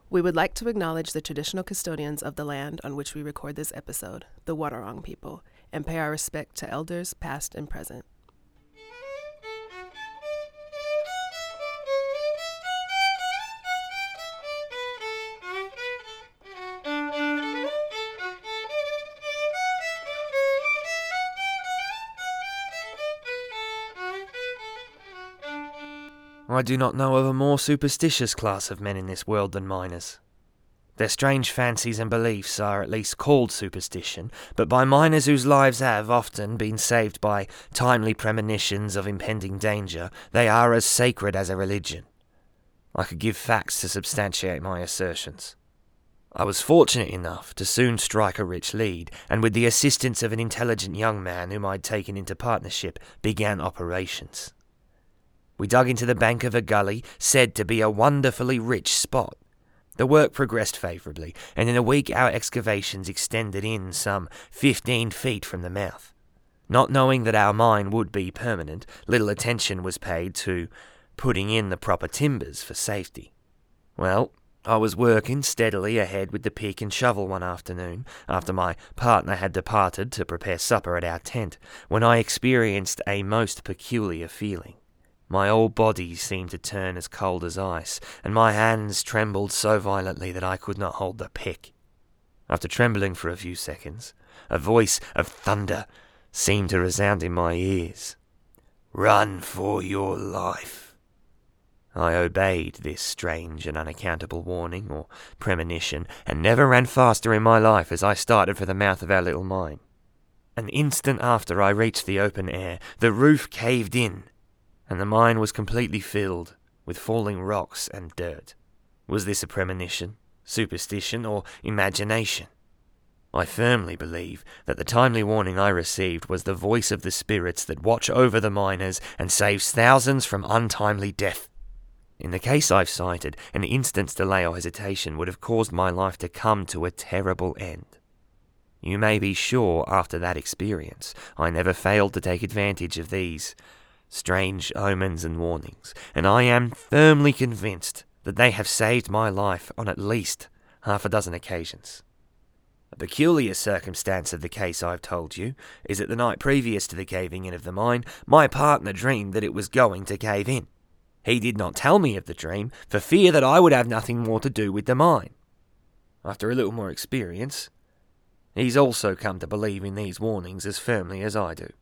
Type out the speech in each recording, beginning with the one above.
We would like to acknowledge the traditional custodians of the land on which we record this episode, the Wadawurrung people, and pay our respect to elders past and present. I do not know of a more superstitious class of men in this world than miners. Their strange fancies and beliefs are at least called superstition, but by miners whose lives have often been saved by timely premonitions of impending danger, they are as sacred as a religion. I could give facts to substantiate my assertions. I was fortunate enough to soon strike a rich lead, and with the assistance of an intelligent young man whom I'd taken into partnership, began operations. We dug into the bank of a gully said to be a wonderfully rich spot. The work progressed favourably, and in a week our excavations extended in some 15 feet from the mouth. Not knowing that our mine would be permanent, little attention was paid to putting in the proper timbers for safety. Well, I was working steadily ahead with the pick and shovel one afternoon, after my partner had departed to prepare supper at our tent, when I experienced a most peculiar feeling. My whole body seemed to turn as cold as ice, and my hands trembled so violently that I could not hold the pick. After trembling for a few seconds, a voice of thunder seemed to resound in my ears. "Run for your life." I obeyed this strange and unaccountable warning or premonition, and never ran faster in my life as I started for the mouth of our little mine. An instant after I reached the open air, the roof caved in, and the mine was completely filled with falling rocks and dirt. Was this a premonition, superstition, or imagination? I firmly believe that the timely warning I received was the voice of the spirits that watch over the miners and saves thousands from untimely death. In the case I've cited, an instant's delay or hesitation would have caused my life to come to a terrible end. You may be sure after that experience I never failed to take advantage of these strange omens and warnings, and I am firmly convinced that they have saved my life on at least half a dozen occasions. A peculiar circumstance of the case I've told you is that the night previous to the caving in of the mine, my partner dreamed that it was going to cave in. He did not tell me of the dream for fear that I would have nothing more to do with the mine. After a little more experience, he's also come to believe in these warnings as firmly as I do.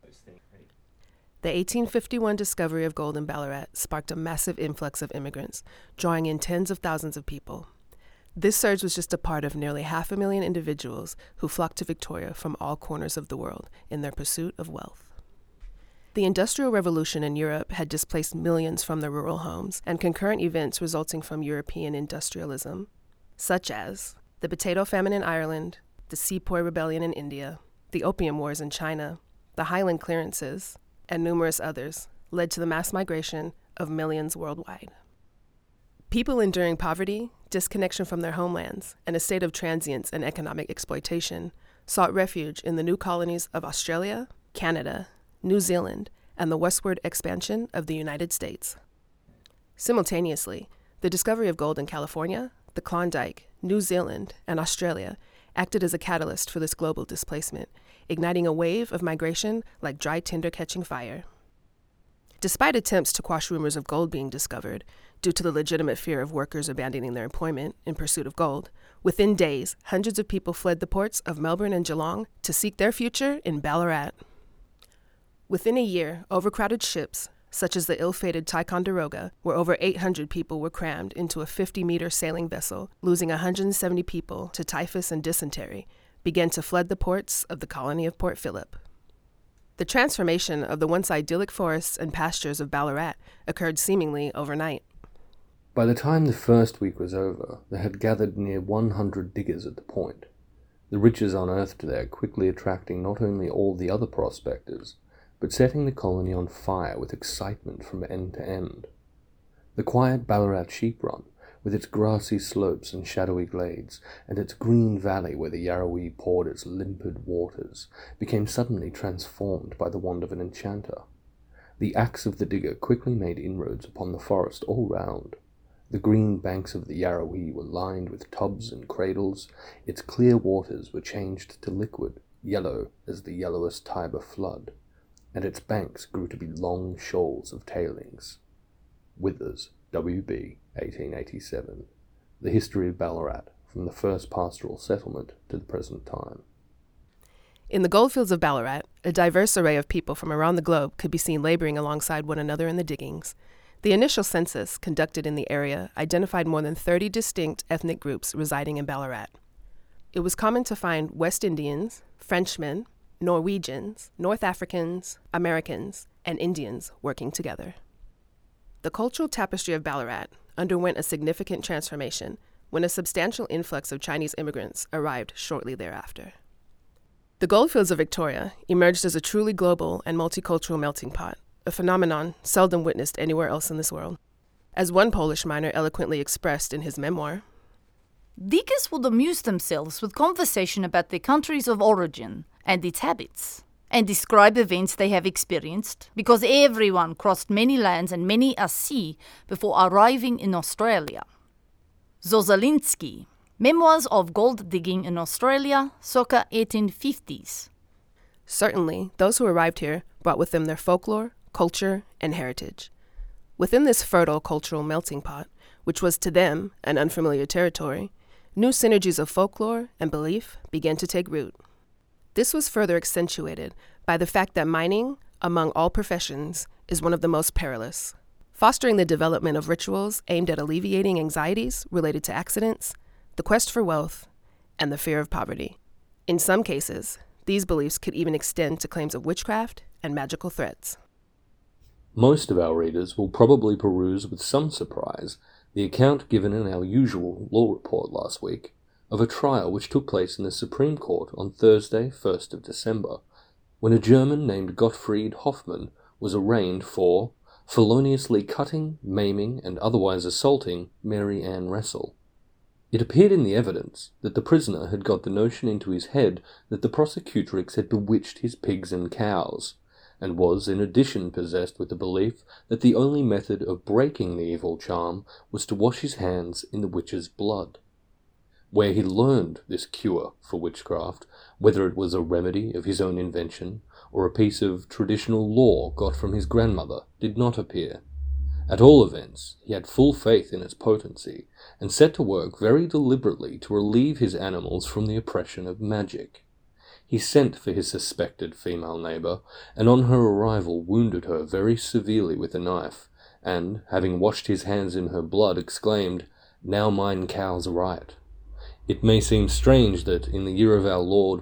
The 1851 discovery of gold in Ballarat sparked a massive influx of immigrants, drawing in tens of thousands of people. This surge was just a part of nearly 500,000 individuals who flocked to Victoria from all corners of the world in their pursuit of wealth. The Industrial Revolution in Europe had displaced millions from their rural homes, and concurrent events resulting from European industrialism, such as the Potato Famine in Ireland, the Sepoy Rebellion in India, the Opium Wars in China, the Highland Clearances, and numerous others, led to the mass migration of millions worldwide. People enduring poverty, disconnection from their homelands, and a state of transience and economic exploitation sought refuge in the new colonies of Australia, Canada, New Zealand, and the westward expansion of the United States. Simultaneously, the discovery of gold in California, the Klondike, New Zealand, and Australia acted as a catalyst for this global displacement, igniting a wave of migration like dry tinder catching fire. Despite attempts to quash rumors of gold being discovered, due to the legitimate fear of workers abandoning their employment in pursuit of gold, within days, hundreds of people fled the ports of Melbourne and Geelong to seek their future in Ballarat. Within a year, overcrowded ships, such as the ill-fated Ticonderoga, where over 800 people were crammed into a 50-meter sailing vessel, losing 170 people to typhus and dysentery, began to flood the ports of the colony of Port Phillip. The transformation of the once idyllic forests and pastures of Ballarat occurred seemingly overnight. By the time the first week was over, there had gathered near 100 diggers at the point. The riches unearthed there quickly attracting not only all the other prospectors, but setting the colony on fire with excitement from end to end. The quiet Ballarat sheep run, with its grassy slopes and shadowy glades, and its green valley where the Yarrowee poured its limpid waters, became suddenly transformed by the wand of an enchanter. The axe of the digger quickly made inroads upon the forest all round. The green banks of the Yarrawi were lined with tubs and cradles. Its clear waters were changed to liquid, yellow as the yellowest Tiber flood, and its banks grew to be long shoals of tailings. Withers, W.B., 1887. The History of Ballarat, from the first pastoral settlement to the present time. In the goldfields of Ballarat, a diverse array of people from around the globe could be seen laboring alongside one another in the diggings. The initial census, conducted in the area, identified more than 30 distinct ethnic groups residing in Ballarat. It was common to find West Indians, Frenchmen, Norwegians, North Africans, Americans, and Indians working together. The cultural tapestry of Ballarat underwent a significant transformation when a substantial influx of Chinese immigrants arrived shortly thereafter. The goldfields of Victoria emerged as a truly global and multicultural melting pot, a phenomenon seldom witnessed anywhere else in this world. As one Polish miner eloquently expressed in his memoir, "Diggers would amuse themselves with conversation about their countries of origin and its habits, and describe events they have experienced, because everyone crossed many lands and many a sea before arriving in Australia." Zozalinski, Memoirs of Gold Digging in Australia, circa 1850s. Certainly, those who arrived here brought with them their folklore, culture, and heritage. Within this fertile cultural melting pot, which was to them an unfamiliar territory, new synergies of folklore and belief began to take root. This was further accentuated by the fact that mining, among all professions, is one of the most perilous, fostering the development of rituals aimed at alleviating anxieties related to accidents, the quest for wealth, and the fear of poverty. In some cases, these beliefs could even extend to claims of witchcraft and magical threats. Most of our readers will probably peruse with some surprise the account given in our usual law report last week of a trial which took place in the Supreme Court on Thursday, 1st of December, when a German named Gottfried Hoffmann was arraigned for feloniously cutting, maiming, and otherwise assaulting Mary Ann Russell. It appeared in the evidence that the prisoner had got the notion into his head that the prosecutrix had bewitched his pigs and cows, and was in addition possessed with the belief that the only method of breaking the evil charm was to wash his hands in the witch's blood. Where he learned this cure for witchcraft, whether it was a remedy of his own invention or a piece of traditional law got from his grandmother, did not appear. At all events, he had full faith in its potency, and set to work very deliberately to relieve his animals from the oppression of magic. He sent for his suspected female neighbour, and on her arrival wounded her very severely with a knife, and, having washed his hands in her blood, exclaimed, "Now mine cow's right." It may seem strange that in the year of our Lord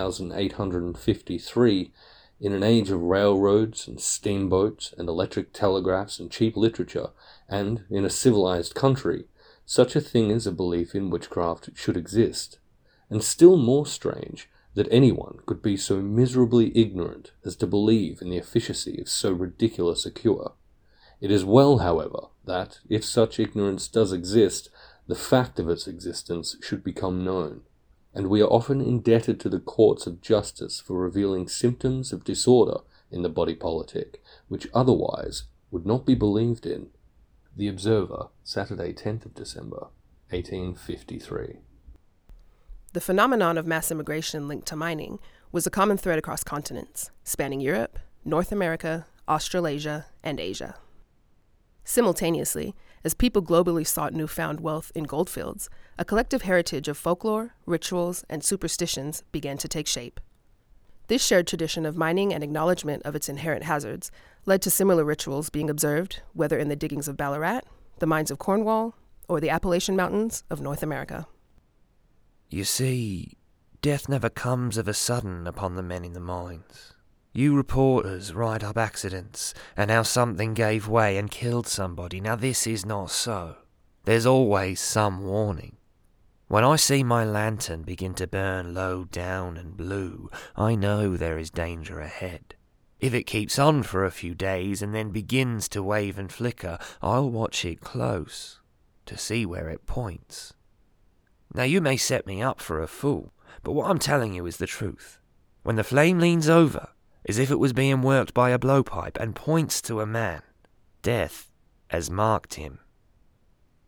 1853, in an age of railroads and steamboats and electric telegraphs and cheap literature, and in a civilized country, such a thing as a belief in witchcraft should exist, and still more strange that anyone could be so miserably ignorant as to believe in the efficacy of so ridiculous a cure. It is well, however, that, if such ignorance does exist, the fact of its existence should become known, and we are often indebted to the courts of justice for revealing symptoms of disorder in the body politic, which otherwise would not be believed in. The Observer, Saturday, 10th of December, 1853. The phenomenon of mass immigration linked to mining was a common thread across continents, spanning Europe, North America, Australasia, and Asia. Simultaneously, as people globally sought newfound wealth in goldfields, a collective heritage of folklore, rituals, and superstitions began to take shape. This shared tradition of mining and acknowledgement of its inherent hazards led to similar rituals being observed, whether in the diggings of Ballarat, the mines of Cornwall, or the Appalachian Mountains of North America. You see, death never comes of a sudden upon the men in the mines. You reporters write up accidents, and how something gave way and killed somebody. Now this is not so. There's always some warning. When I see my lantern begin to burn low down and blue, I know there is danger ahead. If it keeps on for a few days and then begins to wave and flicker, I'll watch it close, to see where it points. Now you may set me up for a fool, but what I'm telling you is the truth. When the flame leans over, as if it was being worked by a blowpipe, and points to a man, death has marked him.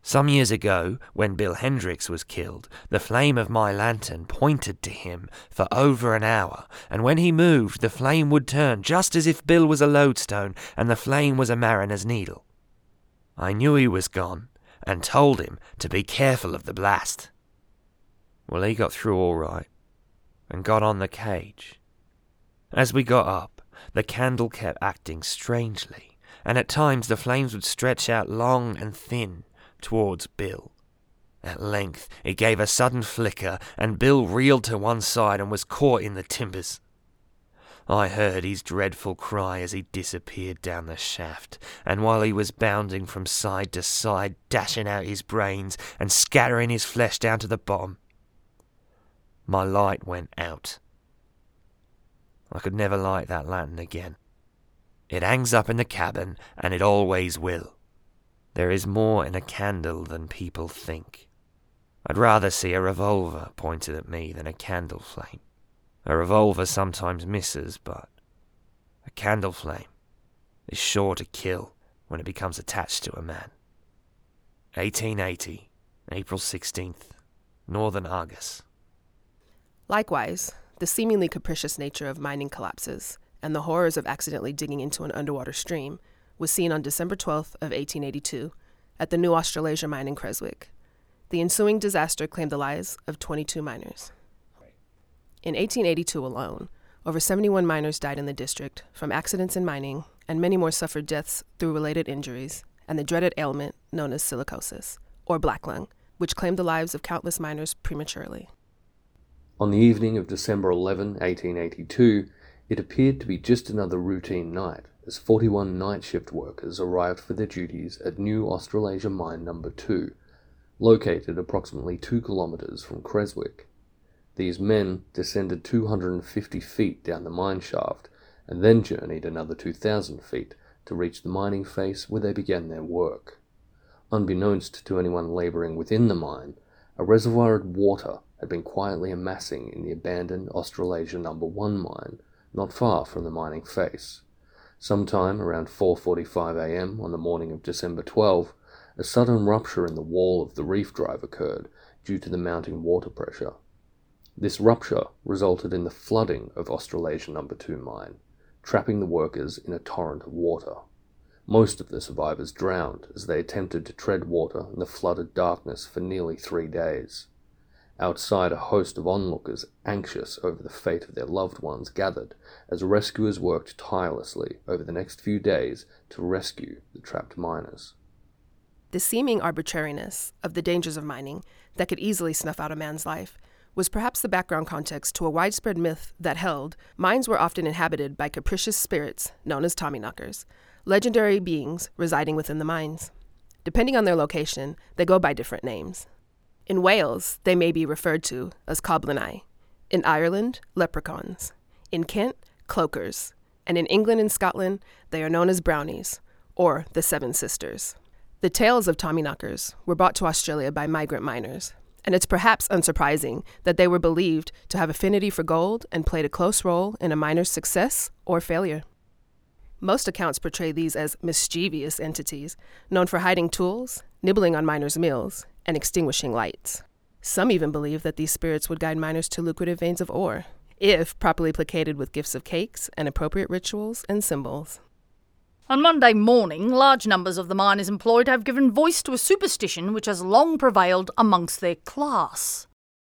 Some years ago, when Bill Hendricks was killed, the flame of my lantern pointed to him for over an hour, and when he moved, the flame would turn just as if Bill was a lodestone and the flame was a mariner's needle. I knew he was gone, and told him to be careful of the blast. Well, he got through all right, and got on the cage. As we got up, the candle kept acting strangely, and at times the flames would stretch out long and thin towards Bill. At length it gave a sudden flicker, and Bill reeled to one side and was caught in the timbers. I heard his dreadful cry as he disappeared down the shaft, and while he was bounding from side to side, dashing out his brains and scattering his flesh down to the bottom, my light went out. I could never light that lantern again. It hangs up in the cabin, and it always will. There is more in a candle than people think. I'd rather see a revolver pointed at me than a candle flame. A revolver sometimes misses, but a candle flame is sure to kill when it becomes attached to a man. 1880, April 16th, Northern Argus. Likewise, the seemingly capricious nature of mining collapses and the horrors of accidentally digging into an underwater stream was seen on December 12th of 1882 at the New Australasia mine in Creswick. The ensuing disaster claimed the lives of 22 miners. In 1882 alone, over 71 miners died in the district from accidents in mining, and many more suffered deaths through related injuries and the dreaded ailment known as silicosis, or black lung, which claimed the lives of countless miners prematurely. On the evening of December 11, 1882, it appeared to be just another routine night, as 41 night shift workers arrived for their duties at New Australasia Mine No. 2, located approximately 2 kilometres from Creswick. These men descended 250 feet down the mine shaft and then journeyed another 2,000 feet to reach the mining face where they began their work. Unbeknownst to anyone labouring within the mine, a reservoir of water had been quietly amassing in the abandoned Australasia No. 1 mine, not far from the mining face. Sometime around 4:45 a.m. on the morning of December 12, a sudden rupture in the wall of the reef drive occurred due to the mounting water pressure. This rupture resulted in the flooding of Australasia No. 2 mine, trapping the workers in a torrent of water. Most of the survivors drowned as they attempted to tread water in the flooded darkness for nearly 3 days. Outside, a host of onlookers, anxious over the fate of their loved ones, gathered as rescuers worked tirelessly over the next few days to rescue the trapped miners. The seeming arbitrariness of the dangers of mining that could easily snuff out a man's life was perhaps the background context to a widespread myth that held mines were often inhabited by capricious spirits known as Tommyknockers, legendary beings residing within the mines. Depending on their location, they go by different names. In Wales, they may be referred to as Coblynau. In Ireland, leprechauns. In Kent, cloakers. And in England and Scotland, they are known as brownies, or the Seven Sisters. The tales of Tommyknockers were brought to Australia by migrant miners, and it's perhaps unsurprising that they were believed to have affinity for gold and played a close role in a miner's success or failure. Most accounts portray these as mischievous entities, known for hiding tools, nibbling on miners' meals, and extinguishing lights. Some even believe that these spirits would guide miners to lucrative veins of ore, if properly placated with gifts of cakes and appropriate rituals and symbols. On Monday morning, large numbers of the miners employed have given voice to a superstition which has long prevailed amongst their class.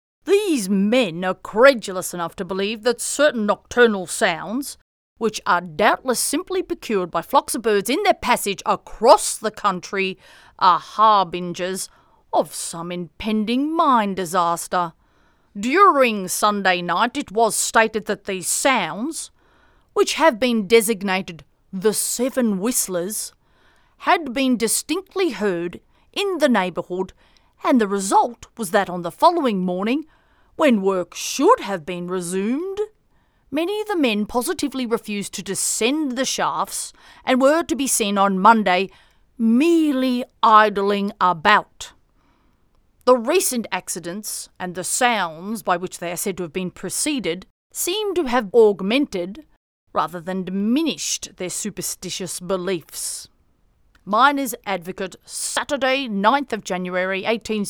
These men are credulous enough to believe that certain nocturnal sounds, which are doubtless simply procured by flocks of birds in their passage across the country, are harbingers of some impending mine disaster. During Sunday night, it was stated that these sounds, which have been designated the Seven Whistlers, had been distinctly heard in the neighbourhood, and the result was that on the following morning, when work should have been resumed, many of the men positively refused to descend the shafts and were to be seen on Monday merely idling about. The recent accidents and the sounds by which they are said to have been preceded seem to have augmented rather than diminished their superstitious beliefs. Miners' Advocate, Saturday, 9th of January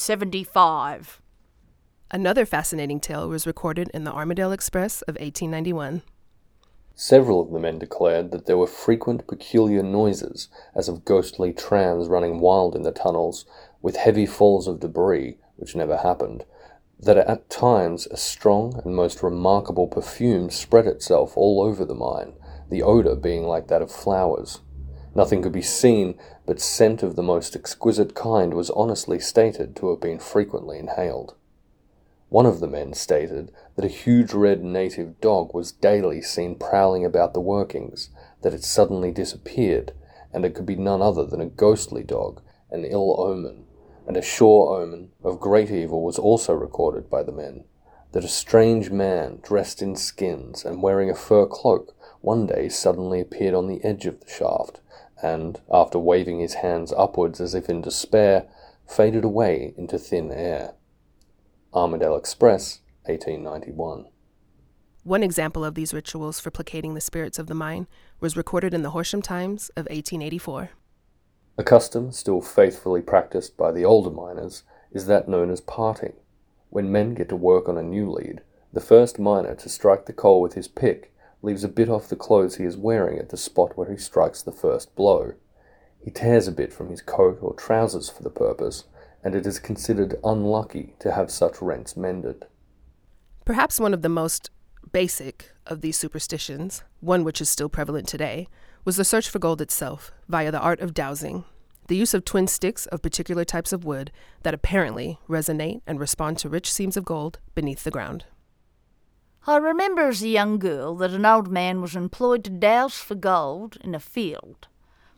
1875. Another fascinating tale was recorded in the Armadale Express of 1891. Several of the men declared that there were frequent peculiar noises, as of ghostly trams running wild in the tunnels, with heavy falls of debris, which never happened, that at times a strong and most remarkable perfume spread itself all over the mine, the odour being like that of flowers. Nothing could be seen, but scent of the most exquisite kind was honestly stated to have been frequently inhaled. One of the men stated that a huge red native dog was daily seen prowling about the workings, that it suddenly disappeared, and it could be none other than a ghostly dog, an ill omen, and a sure omen of great evil was also recorded by the men, that a strange man, dressed in skins and wearing a fur cloak, one day suddenly appeared on the edge of the shaft, and, after waving his hands upwards as if in despair, faded away into thin air. Armadale Express, 1891. One example of these rituals for placating the spirits of the mine was recorded in the Horsham Times of 1884. A custom still faithfully practiced by the older miners is that known as parting. When men get to work on a new lead, the first miner to strike the coal with his pick leaves a bit off the clothes he is wearing at the spot where he strikes the first blow. He tears a bit from his coat or trousers for the purpose, and it is considered unlucky to have such rents mended. Perhaps one of the most basic of these superstitions, one which is still prevalent today, was the search for gold itself via the art of dowsing, the use of twin sticks of particular types of wood that apparently resonate and respond to rich seams of gold beneath the ground. I remember as a young girl that an old man was employed to dowse for gold in a field.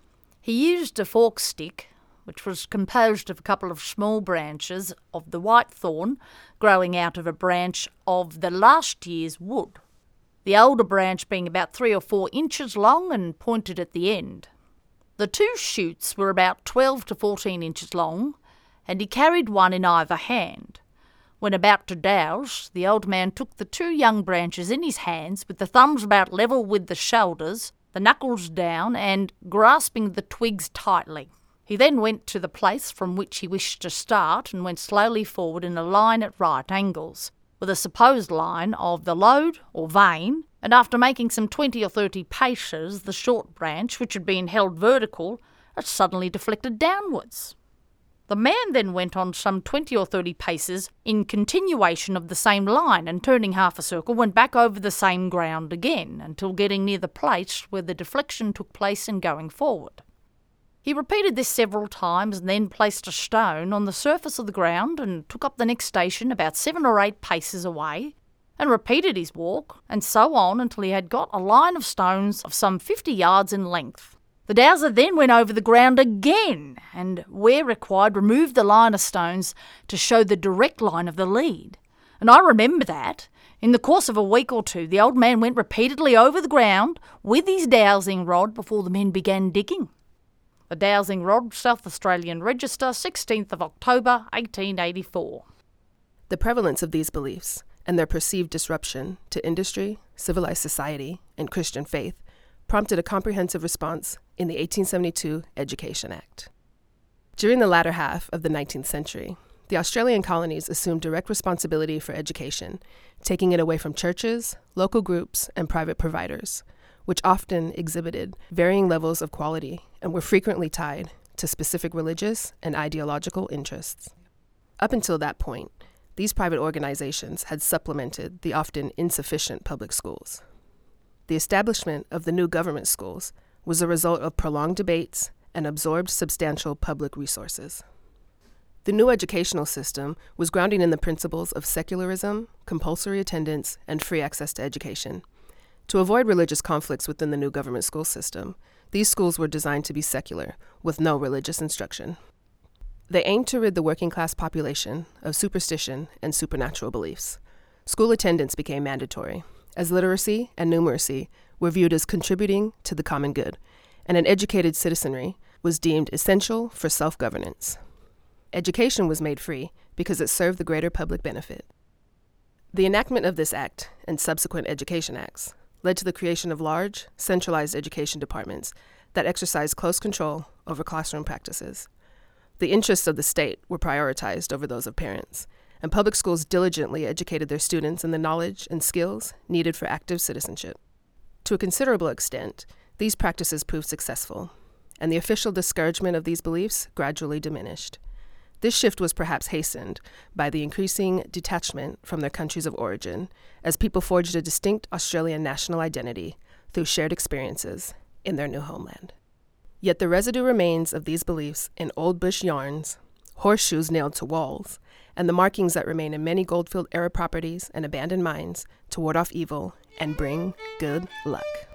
He used a fork stick, which was composed of a couple of small branches of the white thorn growing out of a branch of the last year's wood, the older branch being about 3 or 4 inches long and pointed at the end. The 2 shoots were about 12 to 14 inches long, and he carried one in either hand. When about to dowse, the old man took the 2 young branches in his hands with the thumbs about level with the shoulders, the knuckles down, and grasping the twigs tightly. He then went to the place from which he wished to start and went slowly forward in a line at right angles, with a supposed line of the lode or vein, and after making some 20 or 30 paces, the short branch, which had been held vertical, had suddenly deflected downwards. The man then went on some 20 or 30 paces in continuation of the same line, and turning half a circle, went back over the same ground again, until getting near the place where the deflection took place and going forward. He repeated this several times and then placed a stone on the surface of the ground and took up the next station about 7 or 8 paces away, and repeated his walk, and so on until he had got a line of stones of some 50 yards in length. The dowser then went over the ground again, and where required removed the line of stones to show the direct line of the lead. And I remember that, in the course of a week or 2, the old man went repeatedly over the ground with his dowsing rod before the men began digging. The Dowsing Rod, South Australian Register, 16th of October, 1884. The prevalence of these beliefs and their perceived disruption to industry, civilized society, and Christian faith prompted a comprehensive response in the 1872 Education Act. During the latter half of the 19th century, the Australian colonies assumed direct responsibility for education, taking it away from churches, local groups, and private providers, which often exhibited varying levels of quality and were frequently tied to specific religious and ideological interests. Up until that point, these private organizations had supplemented the often insufficient public schools. The establishment of the new government schools was a result of prolonged debates and absorbed substantial public resources. The new educational system was grounded in the principles of secularism, compulsory attendance, and free access to education. To avoid religious conflicts within the new government school system, these schools were designed to be secular, with no religious instruction. They aimed to rid the working class population of superstition and supernatural beliefs. School attendance became mandatory, as literacy and numeracy were viewed as contributing to the common good, and an educated citizenry was deemed essential for self-governance. Education was made free because it served the greater public benefit. The enactment of this act and subsequent education acts led to the creation of large, centralized education departments that exercised close control over classroom practices. The interests of the state were prioritized over those of parents, and public schools diligently educated their students in the knowledge and skills needed for active citizenship. To a considerable extent, these practices proved successful, and the official discouragement of these beliefs gradually diminished. This shift was perhaps hastened by the increasing detachment from their countries of origin, as people forged a distinct Australian national identity through shared experiences in their new homeland. Yet the residue remains of these beliefs in old bush yarns, horseshoes nailed to walls, and the markings that remain in many Goldfield-era properties and abandoned mines to ward off evil and bring good luck.